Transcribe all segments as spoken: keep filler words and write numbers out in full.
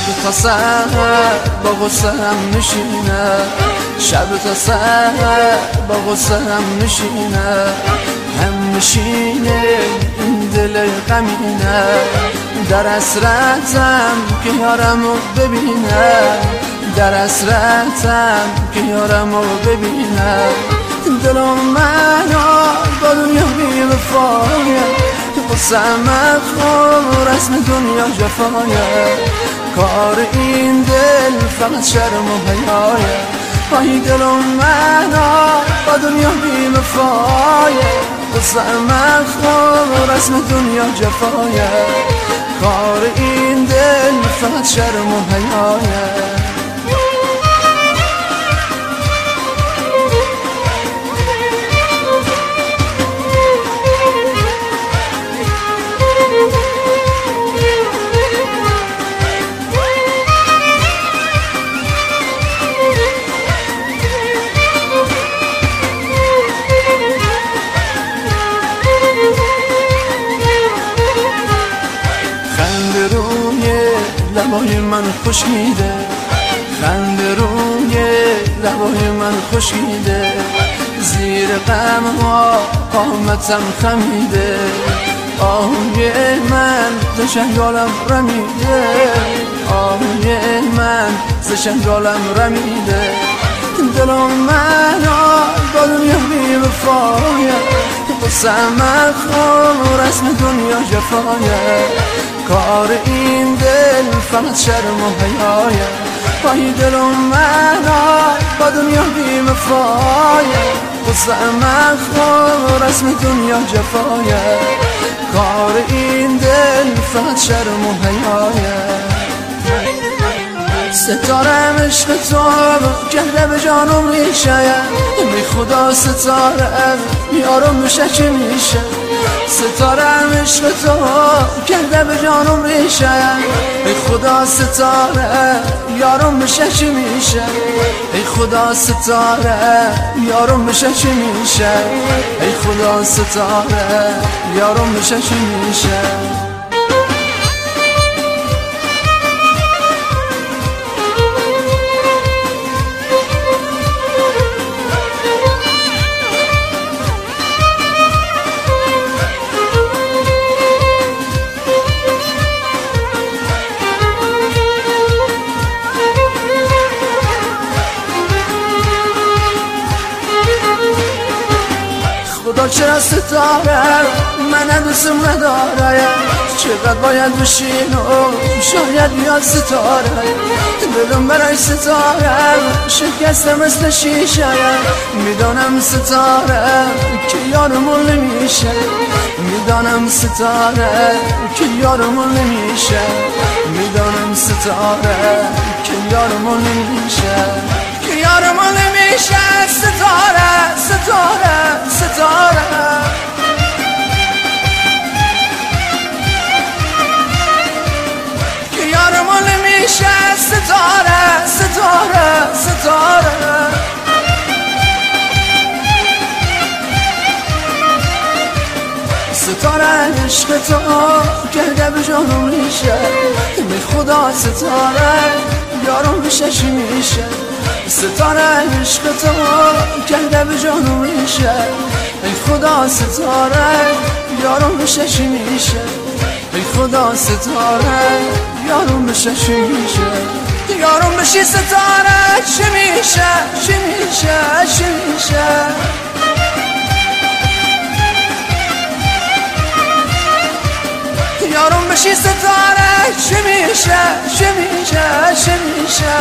تا سحر با غصه هم میشینه، شب تا سحر با غصه هم میشینه، هم میشینه این دل غمینه، در حسرتم که یارمو ببینه، در حسرتم که یارمو ببینه. دلم منو با دنیا بی وفایه، قصم خور رسم دنیا جفایه، کار این دل فقط شرم و حیایه. پای دلم منو با دنیا بی وفایه، قصم خور رسم دنیا جفایه، کار این دل فقط شرم و حیایه. لبای من خشکیده، خنده روی لبای من خشکیده، زیر غم ها قامتم خمیده، آهوی من ز شنگالم رمیده، آهوی من ز شنگالم رمیده. دلم منو با دنیا بی وفایه، قصم خور رسم دنیا جفایه، کار این دل فقط شرم و حیایه. پای دلم منو با دنیا بی وفایه، قصم خور رسم دنیا جفایه، کار این دل فقط شرم و حیایه. ستارم عشق تو کرده به جانم ریشه، بی خدا ستارم یارم میشه چی میشه. ستارم عشق تو کرده به جانم ریشه، ای خدا ستاره یارم میشه چی میشه، ای خدا ستاره یارم میشه چی میشه، ای خدا ستاره یارم میشه چی میشه. خدا چرا ستاره من دوستم نداره، چقدر باید بشین و شاید بیاد ستاره. دلم برای ستاره شکسته مثل شیشه، میدانم ستاره که یارمون نمیشه، میدانم ستاره که یارمون نمیشه، میدانم ستاره که یارمون نمیشه، که یارمون نمیشه. ستاره ستاره ستاره که یارمون نمیشه. ستاره ستاره ستاره ستاره عشق تو کرده به جانم ریشه، به خدا ستاره یارم میشه چی میشه. ستاره عشق تو کرده به جانم ریشه، ای خدا ستاره یارم میشه چی میشه، ای خدا ستاره یارم میشه چی میشه. یارم بشی ستاره چی میشه چی میشه چی میشه. یارم بشی ستاره چی میشه چی میشه چی میشه.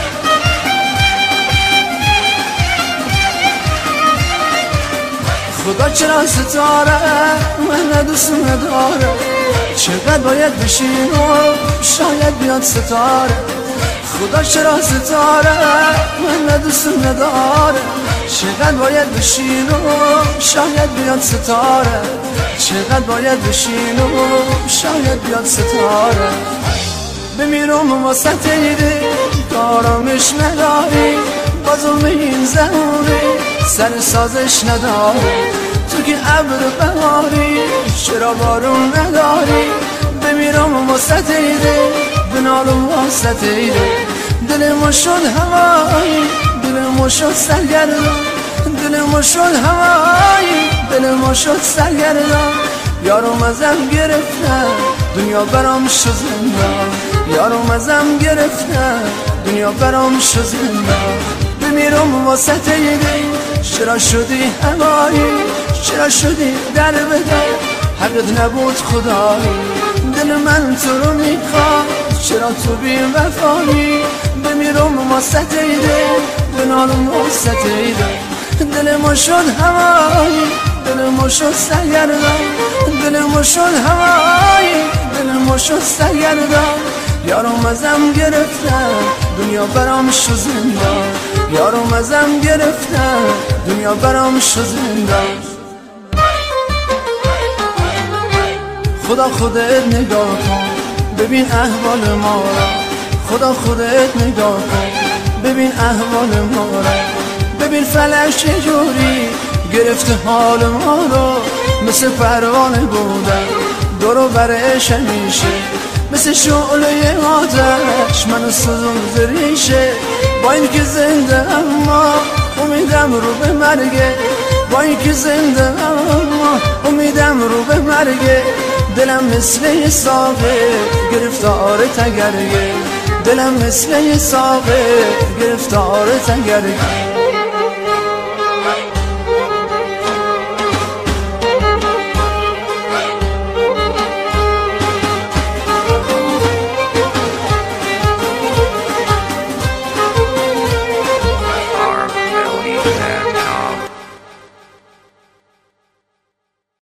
خدا چرا ستاره من دوست نداره، چقدر باید بشین و شاید بیاد ستاره. خدا چرا ستاره من دوست نداره، چقدر باید بشین و شاید بیاد ستاره، چقدر باید بشین و شاید بیاد ستاره. بمیرم واسه تیری کارامش نداری، با ظلم این زهوری سر سازش نداری. تو که ابر بهاری چرا بارون نداری، بمیرم واسه تیری بنالم واسطه دل ما شد هوایی دل ما شد سرگردان دل ما شد هوایی دل ما شد سرگردان یارم ازم گرفتن دنیا برام شد زندان یارم ازم گرفتن دنیا برام شد زندان بمیرم واسطه دل چرا شدی هوایی چرا شدی در بدر حقت نبود خدایی دل من تو رو میخواد چرا تو بی وفایی بمیرم واسطه دل بنالم واسطه دل دل ما شد هوایی دل ما شد سرگردان دل ما شد هوایی دل ما شد سرگردان یارم ازم گرفتن دنیا برام شد زندان یارم ازم گرفتن دنیا برام شد زندان خدا خودت نگاه کن ببین احوال ما را خدا خودت نگاه کن ببین احوال ما را ببین فلک چجوری گرفته حال ما رو مثل پروانه بودن دورو برش همیشه مثل شعله آتش منو سوزون ریشه با این که زنده اما امیدم رو به مرگه با این که زنده اما امیدم رو به مرگه دلم مثل یه ساقه گرفتار تگرگه دلم مثل یه ساقه گرفتار تگرگه